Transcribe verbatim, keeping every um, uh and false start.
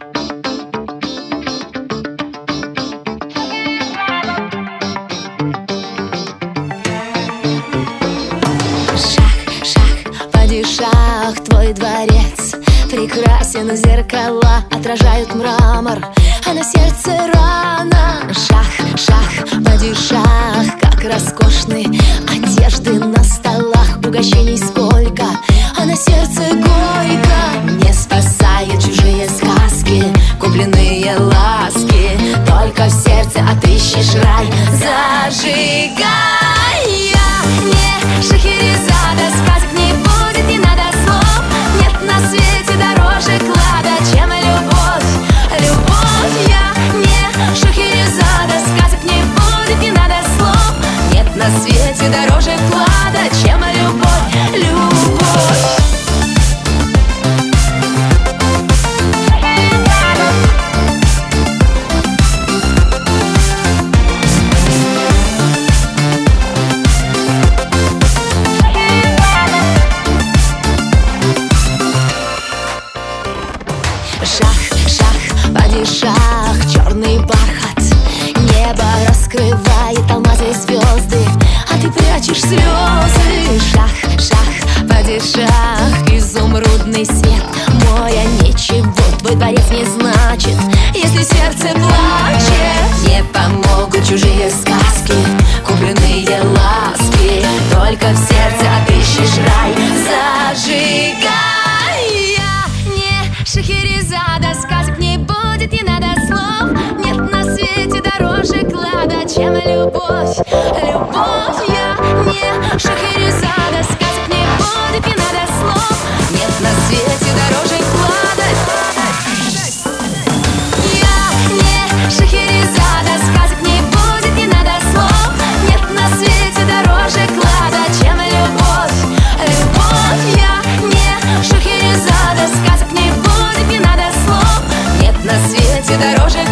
Шах, твой дворец прекрасен, зеркала отражают мрамор, а на сердце рана. Шах, шах, падишах, как роскошны одежды на столах, угощений сколько, а на сердце горько. Не спасают чужие сказки, купленные ласки, только в сердце отыщешь рай. Зажигай! Я не Шахерезада, сказок не будет, не надо слов. Нет на свете дороже клада, чем любовь. Любовь, я не Шахерезада, сказок не будет, не надо слов. Нет на свете дороже клада, чем любовь. Любовь. Шах, шах, падишах, черный бархат, небо раскрывает алмазы и звезды, а ты прячешь слезы. Шах, шах, падишах, изумрудный свет, моя ничего твой дворец не значит, если сердце плачет. Не помогут чужие сказки, купленные ласки, только в сердце отыщешь рай. Зажигай! Шахерезада, сказок не будет, не надо слов. Нет на свете дороже клада, чем любовь. Любовь, я не Шахерезада, сказок не будет, не надо слов. Нет на свете дороже клада. Я не Шахерезада, сказок не будет, не надо слов. Нет на свете дороже клада, чем любовь. Любовь, я не Шахерезада, сказок не будет, не надо слов. Нет на свете дороже